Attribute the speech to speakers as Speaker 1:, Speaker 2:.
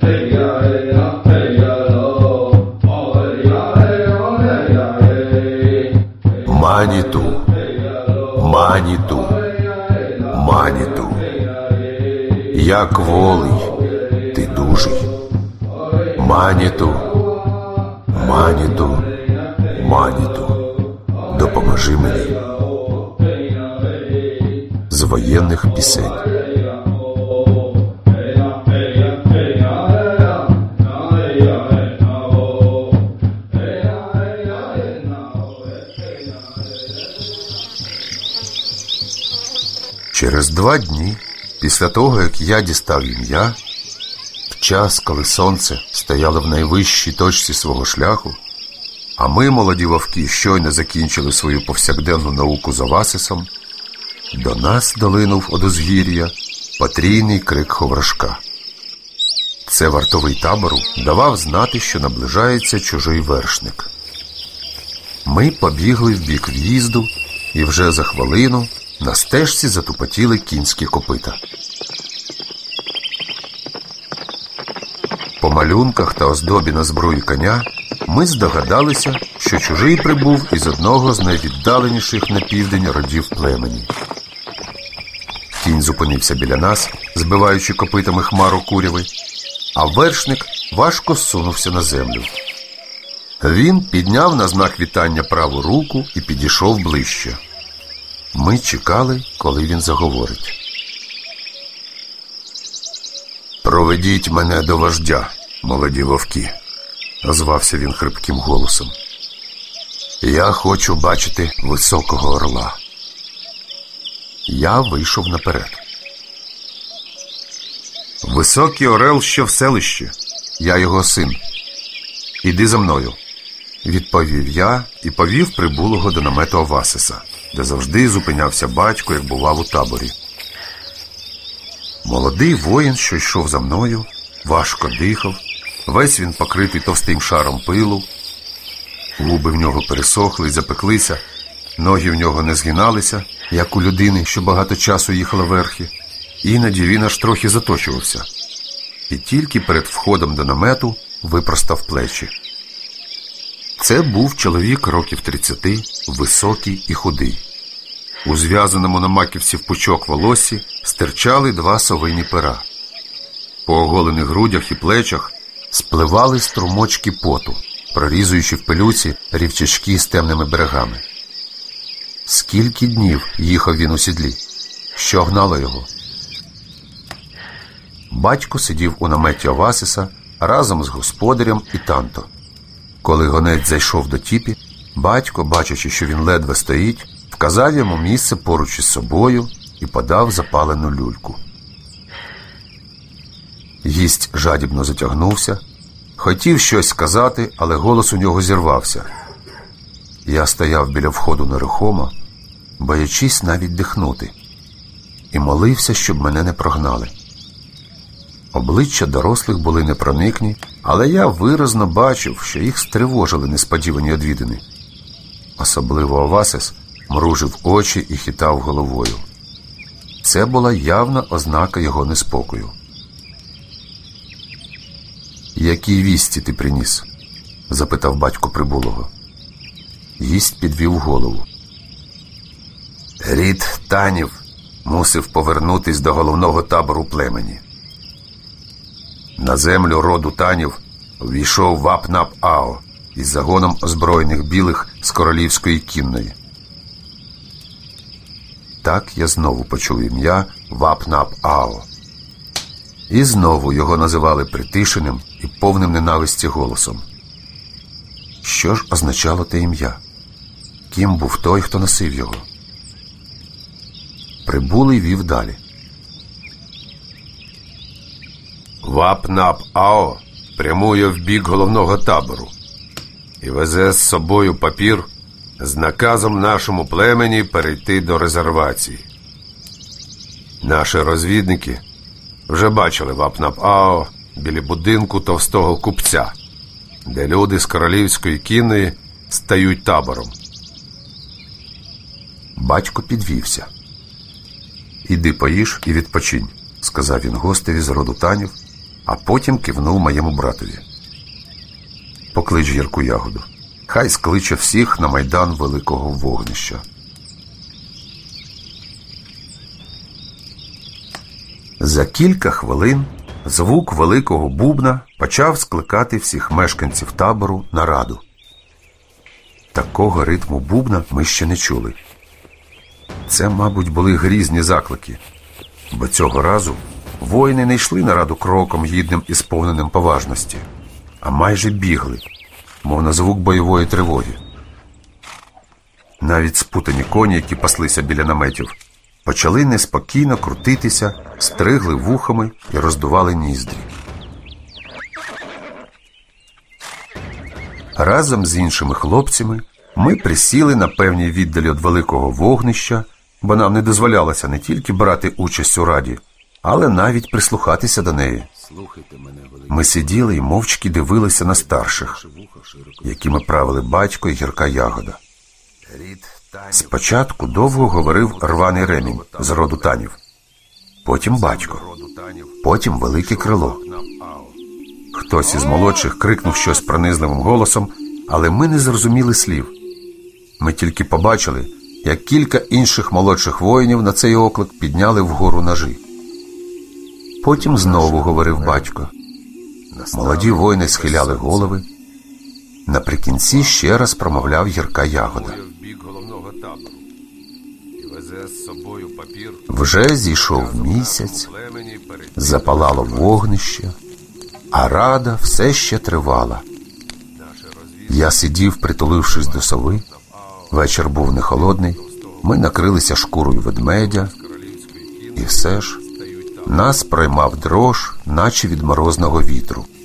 Speaker 1: Маніту, Маніту, Маніту, як волий, ти дужий. Маніту, Маніту, Маніту, допоможи мені. З воєнних пісень. Через 2 дні, після того, як я дістав ім'я, в час, коли сонце стояло в найвищій точці свого шляху, а ми, молоді вовки, щойно закінчили свою повсякденну науку з Овасисом, до нас долинув одузгір'я потрійний крик Ховрашка. Це вартовий табору давав знати, що наближається чужий вершник. Ми побігли в бік в'їзду, і вже за хвилину на стежці затупотіли кінські копита. По малюнках та оздобі на зброї коня ми здогадалися, що чужий прибув із одного з найвіддаленіших на південь родів племені. Кінь зупинився біля нас, збиваючи копитами хмару куряви, а вершник важко зсунувся на землю. Він підняв на знак вітання праву руку і підійшов ближче. Ми чекали, коли він заговорить. «Проведіть мене до вождя, молоді вовки», – озвався він хрипким голосом. «Я хочу бачити високого орла». Я вийшов наперед. «Високий орел ще в селищі. Я його син. Іди за мною», – відповів я і повів прибулого до намету Овасиса, де завжди зупинявся батько, як бував у таборі. Молодий воїн, що йшов за мною, важко дихав, весь він покритий товстим шаром пилу. Губи в нього пересохли й запеклися, ноги в нього не згиналися, як у людини, що багато часу їхала верхи. Іноді він аж трохи заточувався. І тільки перед входом до намету випростав плечі. Це був чоловік років 30, високий і худий. У зв'язаному на маківці в пучок волоссі стирчали 2 совині пера. По оголених грудях і плечах спливали струмочки поту, прорізуючи в пилюці рівчачки з темними берегами. Скільки днів їхав він у сідлі? Що гнало його? Батько сидів у наметі Овасиса разом з господарем і танто. Коли гонець зайшов до тіпі, батько, бачачи, що він ледве стоїть, вказав йому місце поруч із собою і подав запалену люльку. Гість жадібно затягнувся, хотів щось сказати, але голос у нього зірвався. Я стояв біля входу нерухомо, боячись навіть дихнути, і молився, щоб мене не прогнали. Обличчя дорослих були непроникні, але я виразно бачив, що їх стривожили несподівані одвідини. Особливо Овасис мружив очі і хитав головою. Це була явна ознака його неспокою. «Які вісті ти приніс?» – запитав батько прибулого. Гість підвів голову. «Рід Танів мусив повернутись до головного табору племені. На землю роду Танів ввійшов Вап-Нап-Ао із загоном озброєних білих з королівської кінної». Так я знову почув ім'я Вап-Нап-Ао. І знову його називали притишеним і повним ненависті голосом. Що ж означало те ім'я? Ким був той, хто носив його? Прибулий вів далі. Вап-Нап-Ао прямує в бік головного табору і везе з собою папір з наказом нашому племені перейти до резервації. Наші розвідники вже бачили Вап-Нап-Ао біля будинку товстого купця, де люди з королівської кінної стають табором. Батько підвівся. «Іди поїж і відпочинь», – сказав він гостеві з роду Танів, а потім кивнув моєму братові. Поклич гірку ягоду. Хай скличе всіх на майдан великого вогнища. За кілька хвилин звук великого бубна почав скликати всіх мешканців табору на раду. Такого ритму бубна ми ще не чули. Це, мабуть, були грізні заклики, бо цього разу воїни не йшли на раду кроком гідним і сповненим поважності, а майже бігли, мов на звук бойової тривоги. Навіть спутані коні, які паслися біля наметів, почали неспокійно крутитися, стригли вухами і роздували ніздрі. Разом з іншими хлопцями ми присіли на певній віддалі від великого вогнища, бо нам не дозволялося не тільки брати участь у раді, але навіть прислухатися до неї. Ми сиділи і мовчки дивилися на старших, якими правили батько і гірка ягода. Спочатку довго говорив рваний ремінь з роду Танів, потім батько, потім велике крило. Хтось із молодших крикнув щось пронизливим голосом, але ми не зрозуміли слів. Ми тільки побачили, як кілька інших молодших воїнів на цей оклик підняли вгору ножі. Потім знову говорив батько. Молоді воїни схиляли голови. Наприкінці ще раз промовляв гірка ягода. Вже зійшов місяць, запалало вогнище, а рада все ще тривала. Я сидів, притулившись до сови. Вечір був не холодний. Ми накрилися шкурою ведмедя. І все ж нас проймав дрож, наче від морозного вітру.